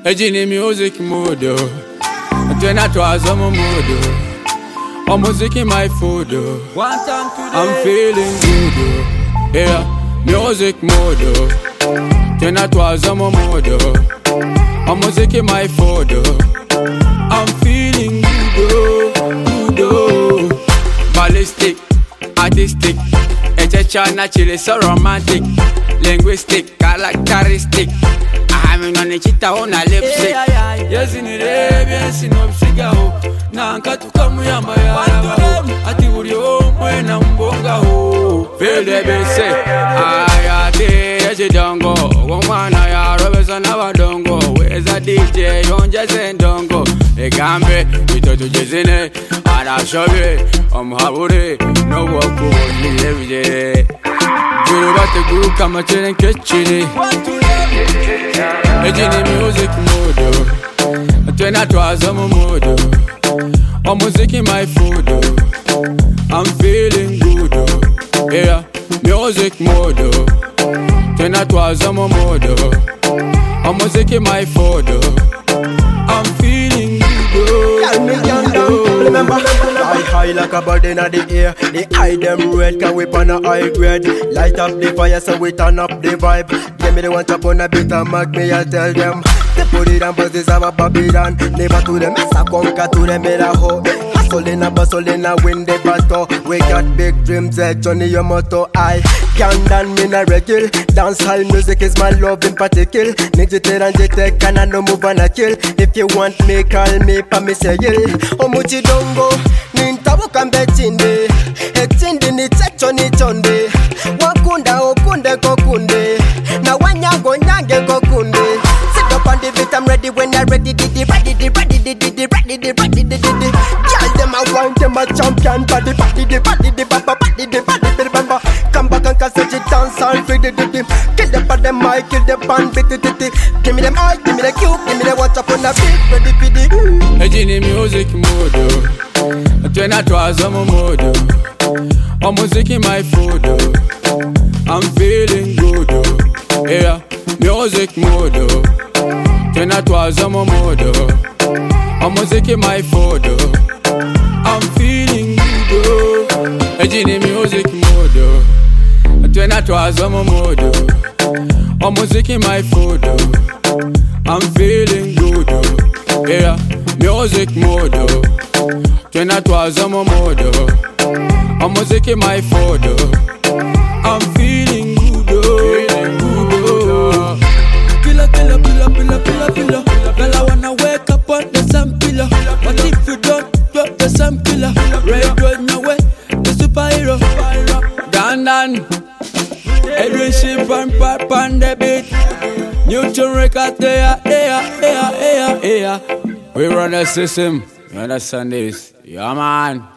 Ejini music mood, tena twaza mood. Oh, music in my food. I'm feeling good. Yeah, music mode. Tena twaza mood. Oh, music in my food. I'm feeling good. Ballistic, artistic. Chana chile so romantic, linguistic, characteristic. I'm on a chita on a lipstick. Yes, in the yes, in Obsigo. Nanka to come yama. Ati Urio, when I'm bonga ho. Feel the best say, I did a dongo. One I always another dongo. Where's a DJ? Don't just say dongo. A gambe, we to Jezine, and I'll show you. Habure, no walk over every day. You about the group, come and chill and catch it. Ejini music mode, tena twaza mood. Oh, music in my food. I'm feeling good. Yeah, music mode, tena twaza mood. Oh, music in my food. I'm feeling good. Remember, I high like a bird in the air. The eye them red, can whip on a high grade. Light up the fire so we turn up the vibe. Give me the one up on a bit of mag, me I tell them. They put it on buses of a Babylon. Never to them, as a conquer to them in a hoe. Hustle in a bustle in a win the battle. We got big dreams, Johnny your motto. I can't dance in a regular. Dancehall music is my love in particular. Nigga and J-Tech and I no move and I kill. If you want me, call me, pa me say yeah. Omuchi dongo, nintabu kambe chinde. Ekchindi ni checho ni chonde. Wakunda okunde kokunde. Na wanyago nyange kokunde. Sit up on the beat, I'm ready when you're ready. Ready. Girl, them a want them a champion. Body, bamba. Come back and cause it dance all free. Kill them on the mic, kill them on beat. Give me them eye, give me the cube, give me the watch up on the beat. Ready for the Ejini music mode, tena twaza mood. Oh, music in my food. I'm feeling good. Yeah, music mode, tena twaza mood. Oh, music in my food. I'm feeling good. Ejini music mode, tena twaza mood. Oh, music in my food. I'm feeling good. Yeah, music mode, tena twaza mood. Oh, music in my food. I'm feeling good. Pillar. Girl, I wanna wake up on the same pillow. But if you don't drop the same pillar, red on your way, the superhero. Dan. Every ship and pop on the beat. New tune record there. We run the system. You understand this? Yeah, man.